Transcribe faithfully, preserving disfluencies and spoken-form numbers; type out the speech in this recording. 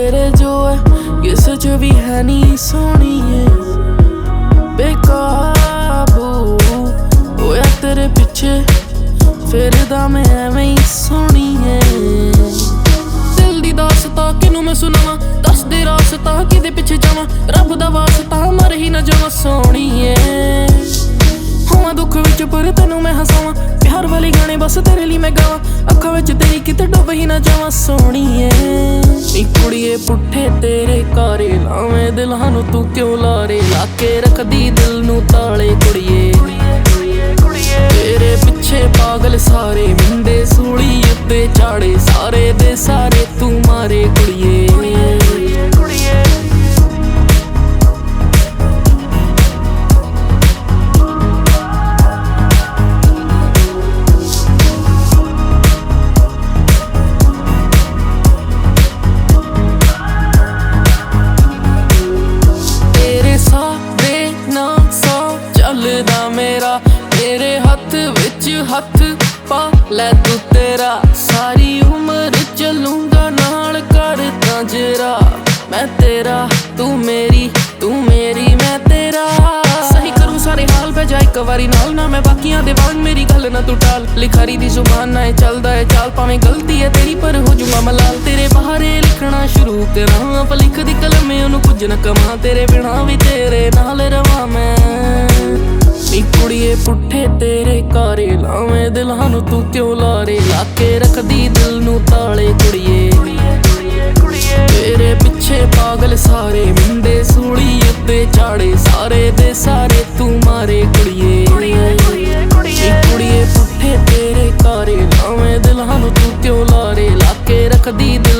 तेरे जो है किस च भी है नी सोहणीए बेकाबू होया तेरे पिछे फिरदा मैं एवें ही सोहणीए। दिल दी दासता किनू मैं सुनावां दस दे रास्ता किदे पिछे जावां रब दा वास्ता मर ही ना जावां सोहणीए। होवां दुख विच पर तैनू मैं हसावां प्यार वाले गाने बस तेरे लिए मैं गावां अखां विच तेरी किते डुब ही ना जावां सोहणीए। नी कुड़िए पुट्ठे तेरे कारे लावें दिलां नू तू क्यों लारे लाके रखदी दिल नू ताले कुड़िए। तेरे पिछे पागल सारे मुंडे सूली उत्ते चाड़े सारे दे सारे तू मारे कुड़िए। चलदा मेरा तेरे हथ विच हथ पा लै तू तेरा सारी उम्र चलूंगा नाल करदा जरा मैं तेरा तू मेरी तू मेरी मैं तेरा। सही करूं सारे हाल पे जा एक वारी नाल ना मैं बाकियां दे वांग मेरी गल ना तू टाल लिखारी दी जुबान ना चलदा है चाल भावें गलती है तेरी पर हो जाऊंगा मलाल। तेरे बहारे लिखना शुरू करा पर लिख दी कलम में ओनू कुछ न कमा तेरे बिना भी तेरे नाल रवां मैं। नी कुड़िए पुट्ठे तेरे कारे लावें दिलां नू तू क्यों लारे लाके रखदी दिल नू ताले कुड़िए। तेरे पिछे पागल सारे मुंडे सूली उत्ते चाड़े सारे दे सारे तू मारे कुड़िए। नी कुड़िए पुट्ठे तेरे कारे लावें दिलां नू तू क्यों लारे लाके रखदी दिल